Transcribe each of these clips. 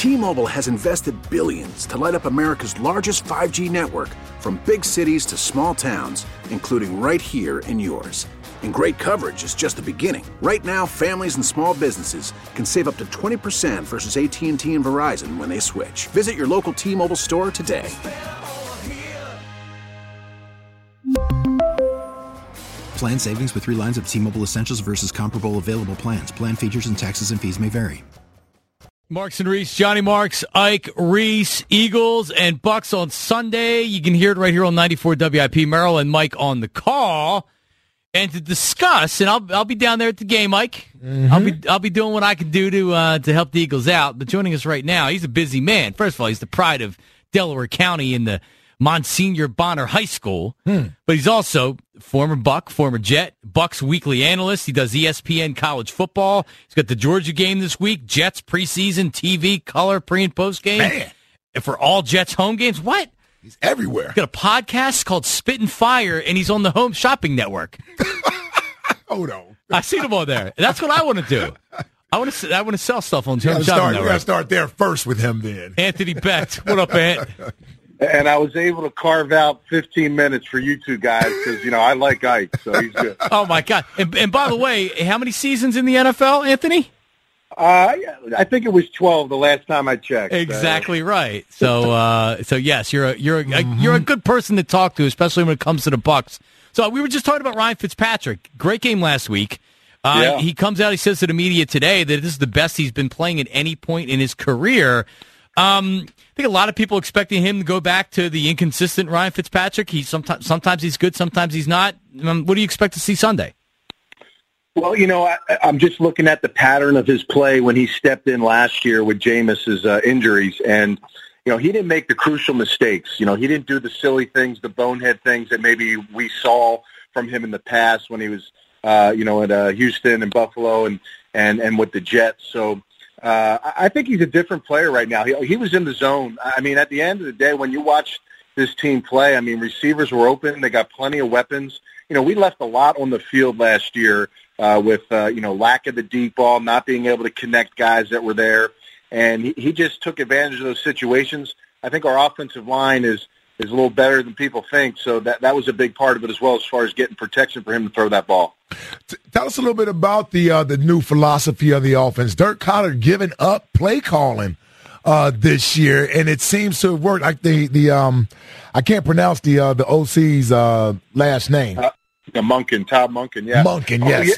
T-Mobile has invested billions to light up America's largest 5G network, from big cities to small towns, including right here in yours. And great coverage is just the beginning. Right now, families and small businesses can save up to 20% versus AT&T and Verizon when they switch. Visit your local T-Mobile store today. Plan savings with 3 lines of T-Mobile Essentials versus comparable available plans. Plan features and taxes and fees may vary. Marks and Reese, Johnny Marks, Ike Reese, Eagles and Bucks on Sunday. You can hear it right here on 94 WIP. Merrill and Mike on the call. And to discuss, and I'll be down there at the game, Mike. Mm-hmm. I'll be doing what I can do to help the Eagles out. But joining us right now, he's a busy man. First of all, he's the pride of Delaware County in the Monsignor Bonner High School. But he's also former Buck, former Jet, Bucks weekly analyst. He does ESPN college football. He's got the Georgia game this week, Jets preseason, TV, color, pre- and post-game. Man. And for all Jets home games, what? He's everywhere. He's got a podcast called Spit and Fire, and he's on the Home Shopping Network. Hold on. I seen him on there. That's what I want to do. I want to sell stuff on Home Shopping Network. You got to start there first with him then. Anthony Becht. What up, Ant? And I was able to carve out 15 minutes for you two guys because, I like Ike, so he's good. Oh, my God. And by the way, how many seasons in the NFL, Anthony? I think it was 12 the last time I checked. Exactly right. So yes, you're a good person to talk to, especially when it comes to the Bucks. So we were just talking about Ryan Fitzpatrick. Great game last week. Yeah. He comes out, he says to the media today that this is the best he's been playing at any point in his career. I think a lot of people expecting him to go back to the inconsistent Ryan Fitzpatrick. Sometimes he's good, sometimes he's not. What do you expect to see Sunday? Well, I'm just looking at the pattern of his play when he stepped in last year with Jameis's injuries, and he didn't make the crucial mistakes. He didn't do the silly things, the bonehead things that maybe we saw from him in the past when he was, at Houston and Buffalo and with the Jets. So I think he's a different player right now. He was in the zone. I mean, at the end of the day, when you watch this team play, receivers were open. They got plenty of weapons. We left a lot on the field last year with lack of the deep ball, not being able to connect guys that were there. And he just took advantage of those situations. I think our offensive line is a little better than people think, so that was a big part of it as well as far as getting protection for him to throw that ball. Tell us a little bit about the new philosophy of the offense. Dirk Koetter giving up play calling this year, and it seems to have worked. Like I can't pronounce the OC's last name. Monken, Todd Monken, yeah. Monken, yes.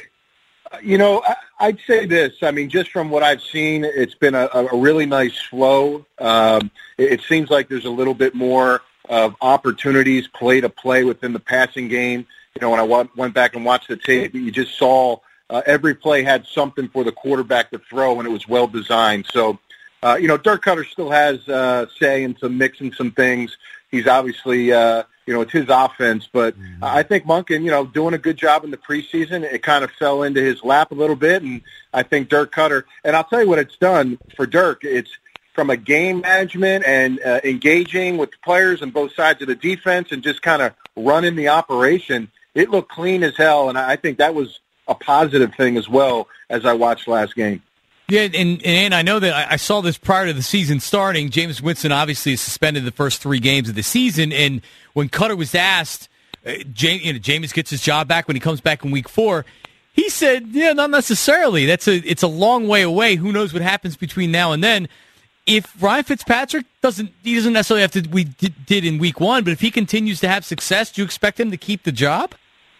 I'd say this. Just from what I've seen, it's been a really nice flow. It seems like there's a little bit more of opportunities play to play within the passing game. When I went back and watched the tape, you just saw every play had something for the quarterback to throw, and it was well designed. So, Dirk Koetter still has say in some mixing some things. He's obviously, it's his offense, but I think Monken, doing a good job in the preseason. It kind of fell into his lap a little bit, and I think Dirk Koetter, and I'll tell you what it's done for Dirk. It's from a game management and engaging with the players on both sides of the defense and just kind of running the operation. It looked clean as hell, and I think that was a positive thing as well as I watched last game. Yeah, and I know that I saw this prior to the season starting. Jameis Winston obviously is suspended the first 3 games of the season, and when Koetter was asked, Jameis gets his job back when he comes back in Week 4, he said, "Yeah, not necessarily. It's a long way away. Who knows what happens between now and then." If Ryan Fitzpatrick doesn't necessarily have to we did in Week 1, but if he continues to have success, do you expect him to keep the job?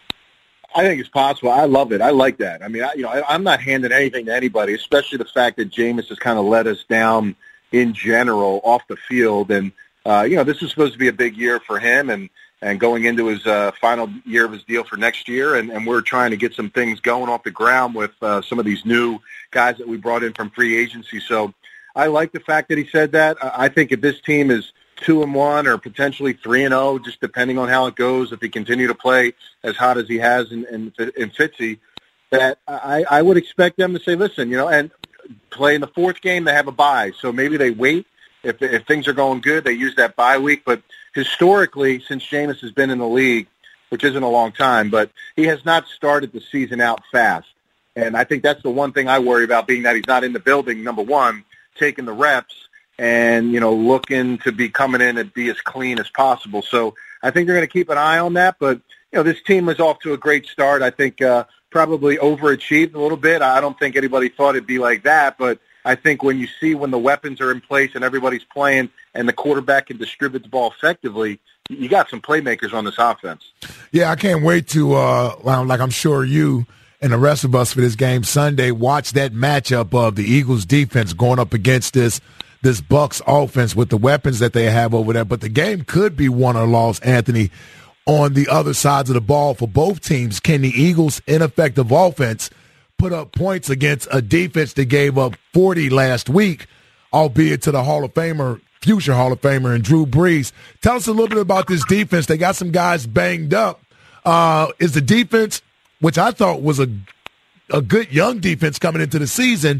I think it's possible. I love it. I like that. I'm not handing anything to anybody, especially the fact that Jameis has kind of let us down in general off the field. And, this is supposed to be a big year for him and going into his final year of his deal for next year. And we're trying to get some things going off the ground with some of these new guys that we brought in from free agency. So I like the fact that he said that. I think if this team is 2-1 or potentially 3-0, just depending on how it goes, if he continue to play as hot as he has in Fitzy, that I would expect them to say, listen, and play in the 4th game, they have a bye. So maybe they wait. If things are going good, they use that bye week. But historically, since Jameis has been in the league, which isn't a long time, but he has not started the season out fast. And I think that's the one thing I worry about, being that he's not in the building, number one, taking the reps. and, looking to be coming in and be as clean as possible. So I think they're going to keep an eye on that. But, this team is off to a great start. I think probably overachieved a little bit. I don't think anybody thought it'd be like that. But I think when the weapons are in place and everybody's playing and the quarterback can distribute the ball effectively, you got some playmakers on this offense. Yeah, I can't wait to, like I'm sure you and the rest of us for this game Sunday, watch that matchup of the Eagles defense going up against this Bucs offense with the weapons that they have over there. But the game could be won or lost, Anthony, on the other sides of the ball for both teams. Can the Eagles' ineffective offense put up points against a defense that gave up 40 last week, albeit to the future Hall of Famer, and Drew Brees? Tell us a little bit about this defense. They got some guys banged up. Is the defense, which I thought was a good young defense coming into the season,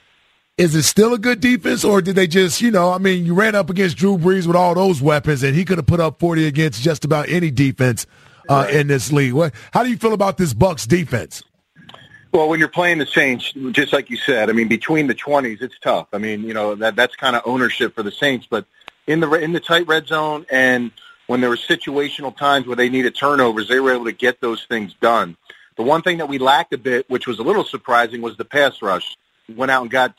is it still a good defense, or did they just, you ran up against Drew Brees with all those weapons, and he could have put up 40 against just about any defense in this league? How do you feel about this Bucs defense? Well, when you're playing the Saints, just like you said, between the 20s, it's tough. That's kind of ownership for the Saints. But in the tight red zone, and when there were situational times where they needed turnovers, they were able to get those things done. The one thing that we lacked a bit, which was a little surprising, was the pass rush. We went out and got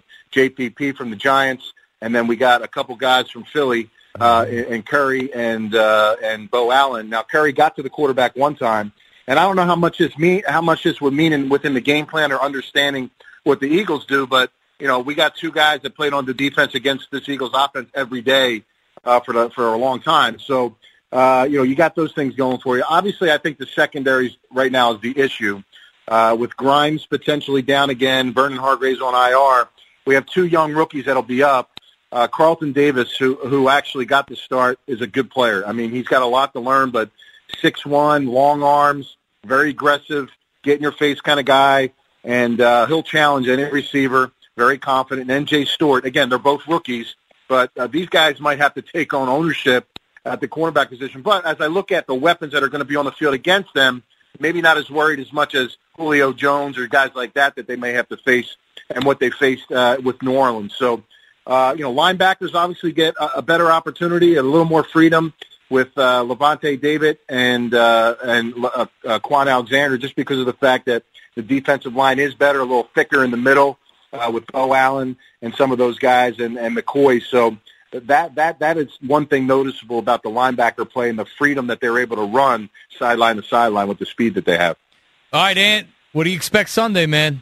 JPP from the Giants, and then we got a couple guys from Philly, and Curry and Bo Allen. Now, Curry got to the quarterback one time, and I don't know how much this would mean within the game plan or understanding what the Eagles do, but we got two guys that played on the defense against this Eagles offense every day for a long time. So you got those things going for you. Obviously, I think the secondaries right now is the issue. With Grimes potentially down again, Vernon Hargreaves on IR, we have two young rookies that'll be up. Carlton Davis, who actually got the start, is a good player. He's got a lot to learn, but 6'1", long arms, very aggressive, get-in-your-face kind of guy, and he'll challenge any receiver, very confident. And N.J. Stewart, again, they're both rookies, but these guys might have to take on ownership at the cornerback position. But as I look at the weapons that are going to be on the field against them, maybe not as worried as much as Julio Jones or guys like that they may have to face and what they faced with New Orleans. So, linebackers obviously get a better opportunity, a little more freedom with Levante David and Quan Alexander, just because of the fact that the defensive line is better, a little thicker in the middle with Bo Allen and some of those guys and McCoy. So that is one thing noticeable about the linebacker play and the freedom that they're able to run sideline to sideline with the speed that they have. All right, Ant, what do you expect Sunday, man?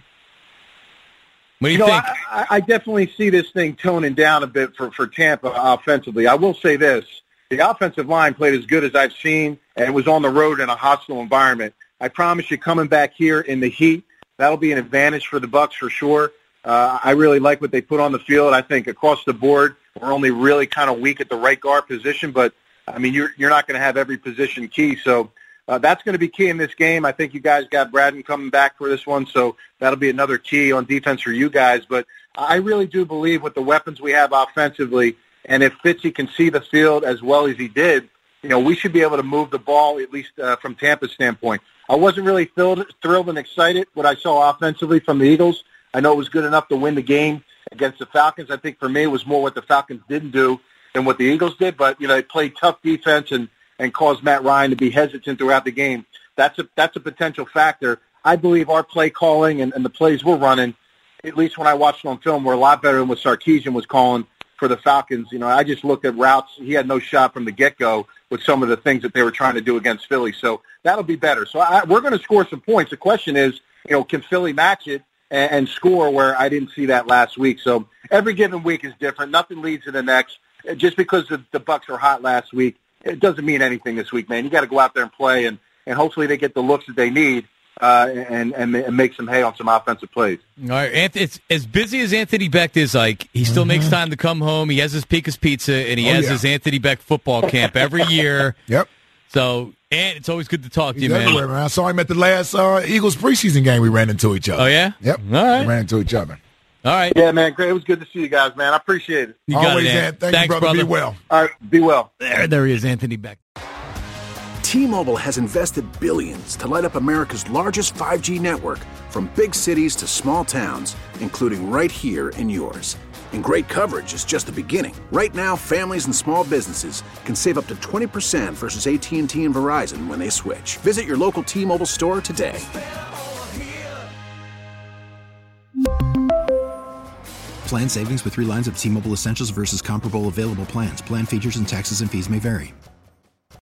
What do you think? I definitely see this thing toning down a bit for Tampa offensively. I will say this. The offensive line played as good as I've seen, and it was on the road in a hostile environment. I promise you, coming back here in the heat, that'll be an advantage for the Bucs for sure. I really like what they put on the field. I think across the board, we're only really kind of weak at the right guard position, but, you're not going to have every position key. So that's going to be key in this game. I think you guys got Braden coming back for this one, so that'll be another key on defense for you guys. But I really do believe with the weapons we have offensively, and if Fitzy can see the field as well as he did, we should be able to move the ball, at least from Tampa's standpoint. I wasn't really thrilled and excited what I saw offensively from the Eagles. I know it was good enough to win the game against the Falcons. I think for me it was more what the Falcons didn't do than what the Eagles did. But, they played tough defense and caused Matt Ryan to be hesitant throughout the game. That's a potential factor. I believe our play calling and the plays we're running, at least when I watched on film, were a lot better than what Sarkisian was calling for the Falcons. I just looked at routes. He had no shot from the get-go with some of the things that they were trying to do against Philly. So that'll be better. So we're going to score some points. The question is, can Philly match it and score where I didn't see that last week? So every given week is different. Nothing leads to the next. Just because the Bucs were hot last week, it doesn't mean anything this week, man. You got to go out there and play, and hopefully they get the looks that they need and make some hay on some offensive plays. All right, it's as busy as Anthony Becht is, like, he still makes time to come home. He has his Pika's Pizza, and he has his Anthony Becht football camp every year. Yep. So, and it's always good to talk to you, man. I saw him at the last Eagles preseason game. We ran into each other. Oh, yeah? Yep. All right. We ran into each other. All right. Yeah, man, great. It was good to see you guys, man. I appreciate it. You got Always, it, Ant. Thanks, brother. Be well. All right, be well. There he is, Anthony Becht. T-Mobile has invested billions to light up America's largest 5G network, from big cities to small towns, including right here in yours. And great coverage is just the beginning. Right now, families and small businesses can save up to 20% versus AT&T and Verizon when they switch. Visit your local T-Mobile store today. Plan savings with 3 lines of T-Mobile Essentials versus comparable available plans. Plan features and taxes and fees may vary.